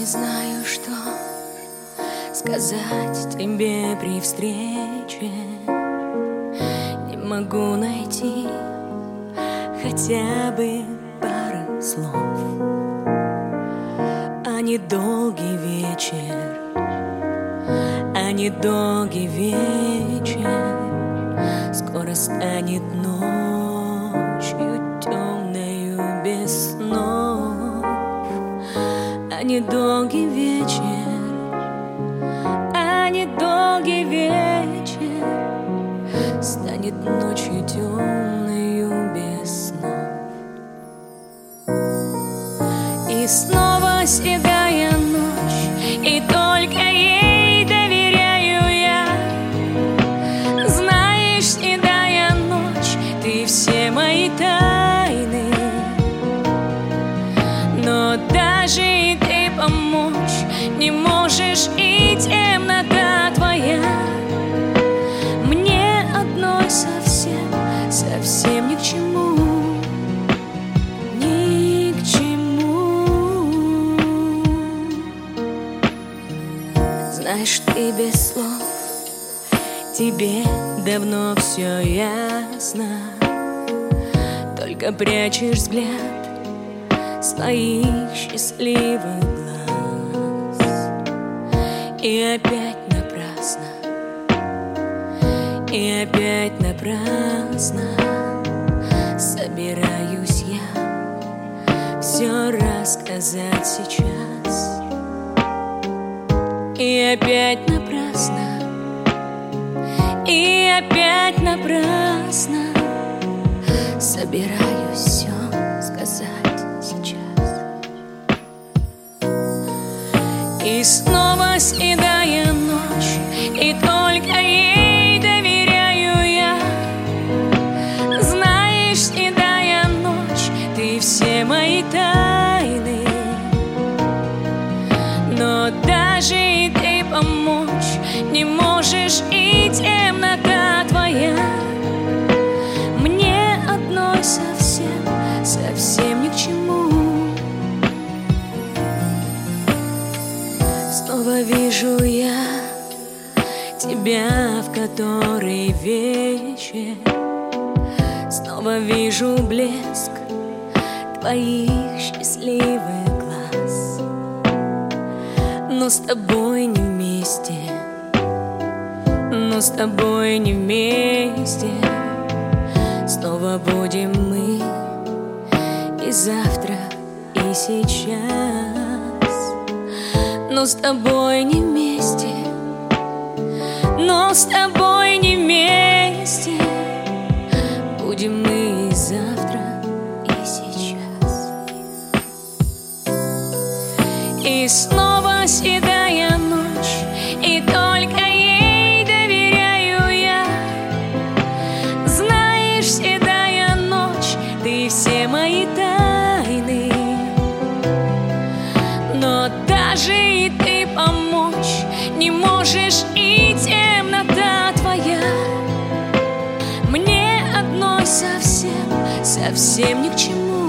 знаю, что сказать тебе при встрече. Не могу найти хотя бы пары слов. А недолгий вечер, а недолгий вечер скоро станет ночью темною без снов. А недолгий вечер, а недолгий вечер станет ночью темною без снов. И снова седая ночь, и только ей доверяю я. Знаешь, седая ночь, ты все мои тайны, но даже и ты помочь не можешь, и темнота твоя мне одной совсем, совсем ни к чему. Ни к чему. Знаешь, ты без слов, тебе давно все ясно, только прячешь взгляд своих счастливых глаз. И опять напрасно, и опять напрасно собираюсь я все рассказать сейчас. И опять напрасно, и опять напрасно собираюсь все сказать сейчас. И снова седая ночь, и только ей доверяю я. Знаешь, седая ночь, ты все мои тайны, но даже и ты помочь не можешь, и темнота твоя мне одной совсем, совсем ни к чему. Снова вижу я тебя в который вечер, снова вижу блеск твоих счастливых глаз. Но с тобой не вместе, но с тобой не вместе снова будем мы и завтра, и сейчас. Но с тобой не вместе, но с тобой не вместе будем мы и завтра, и сейчас. И снова седая ночь, и только ей доверяю я. Знаешь, седая ночь, ты все мои тайны, но даже и ты помочь не можешь, и темнота твоя мне одной совсем, совсем ни к чему.